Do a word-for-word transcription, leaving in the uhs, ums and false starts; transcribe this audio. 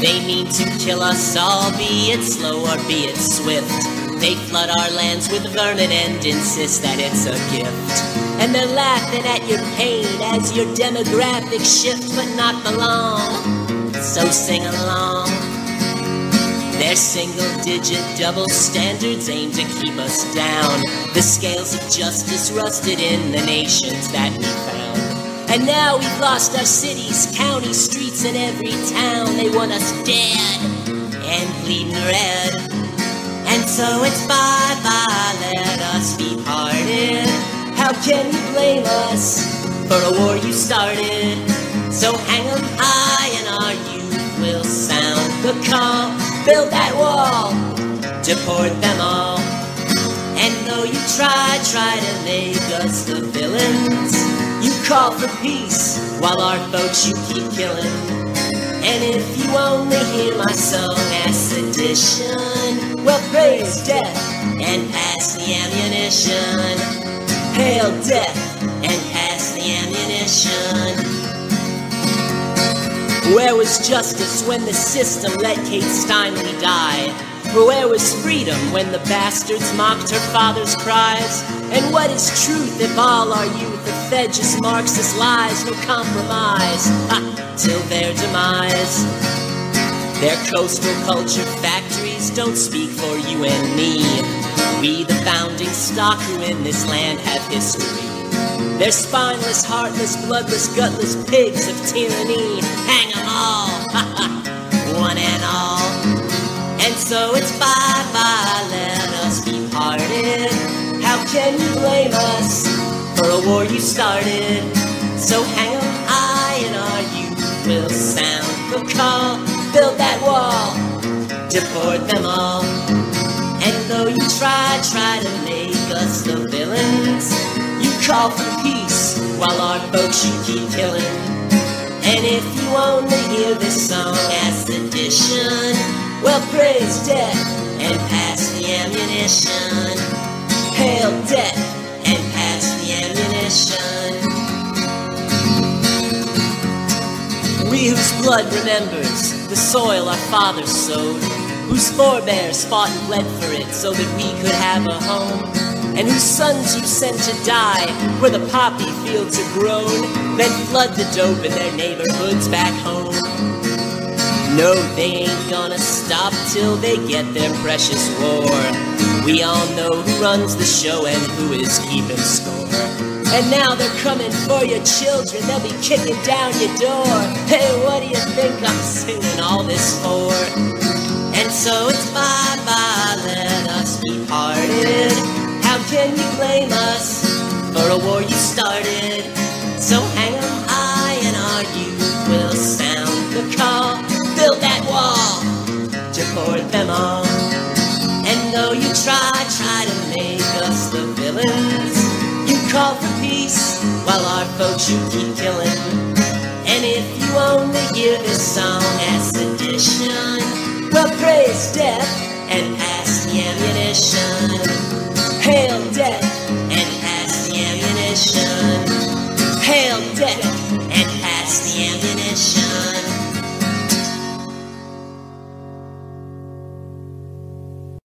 They mean to kill us all, be it slow or be it swift. They flood our lands with vermin and insist that it's a gift. And they're laughing at your pain as your demographic shift, but not for long, so sing along. Their single-digit double standards aim to keep us down. The scales of justice rusted in the nations that we found. And now we've lost our cities, counties, streets, and every town. They want us dead and bleeding red. And so it's bye-bye, let us be parted. How can you blame us for a war you started? So hang 'em high and our youth will sound the call. Build that wall, deport them all. And though you try, try to make us the villains, you call for peace while our folks you keep killing. And if you only hear my song as sedition, well, praise death and pass the ammunition. Hail death and pass the ammunition. Where was justice when the system let Kate Steinle die? Where was freedom when the bastards mocked her father's cries? And what is truth if all our youth are fed just Marxist lies? No compromise, ha, till their demise. Their coastal culture factories don't speak for you and me. We the founding stock who in this land have history. They're spineless, heartless, bloodless, gutless pigs of tyranny. Hang 'em all, ha ha, one and all. And so it's bye-bye, let us be parted. How can you blame us for a war you started? So hang 'em high and our youth will sound the call. Build that wall, deport them all. And though you try, try to make us the villains, you call for peace while our folks you keep killing. And if you only hear this song as sedition, well, praise death and pass the ammunition. Hail death and pass the ammunition. We whose blood remembers the soil our fathers sowed, whose forebears fought and bled for it so that we could have a home, and whose sons you sent to die where the poppy fields are grown, then flood the dope in their neighborhoods back home. No, they ain't gonna stop till they get their precious war. We all know who runs the show and who is keeping score. And now they're coming for your children, they'll be kicking down your door. Hey, what do you think I'm singing all this for? And so it's bye-bye, let us be parted. How can you blame us for a war you started? So hang 'em high and our youth will sound the call. Build that wall, deport them all. And though you try, try to make us the villains, you call for peace while our folks you keep killing. And if you only hear this song as sedition, well, praise death and pass the ammunition.